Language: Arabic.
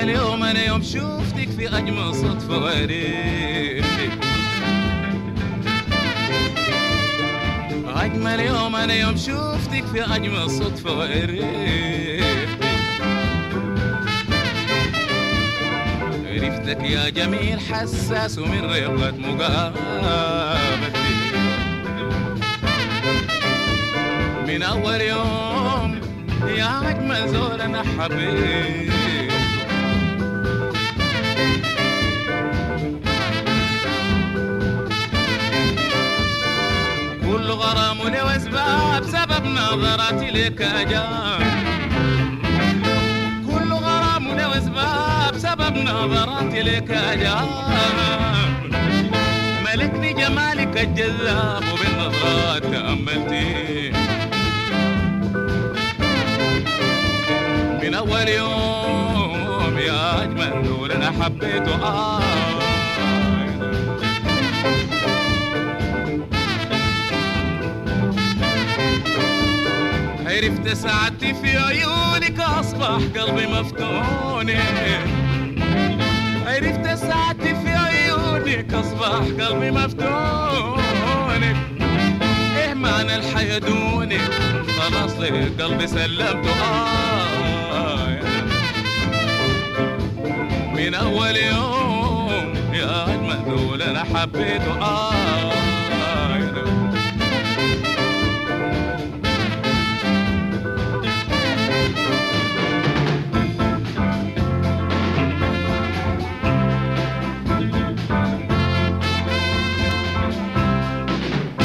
أجمل يوم أنا يوم شوفتك في أجمل صدفة وعرفتك. أجمل يوم أنا يوم شوفتك في أجمل صدفة وعرفتك. عرفتك يا جميل حساس ومن رقة مقابلتي. من أول يوم يا أجمل زول أنا حبيت. كل غرام له أسباب سبب نظراتي لك أجاب. كل غرام له أسباب سبب نظراتي لك أجاب. ملكني جمالك الجذاب وبالنظرات تأملتي. من أول يوم يا أجمل دول أنا حبيته. عرفت سعادتي في عيونك أصبح قلبي مفتون. عرفت سعادتي في عيونك أصبح قلبي مفتون. إيه معنى الحياة دونك خلاص لي قلبي سلمته. من أول يوم يا أجمل دول أنا حبيته.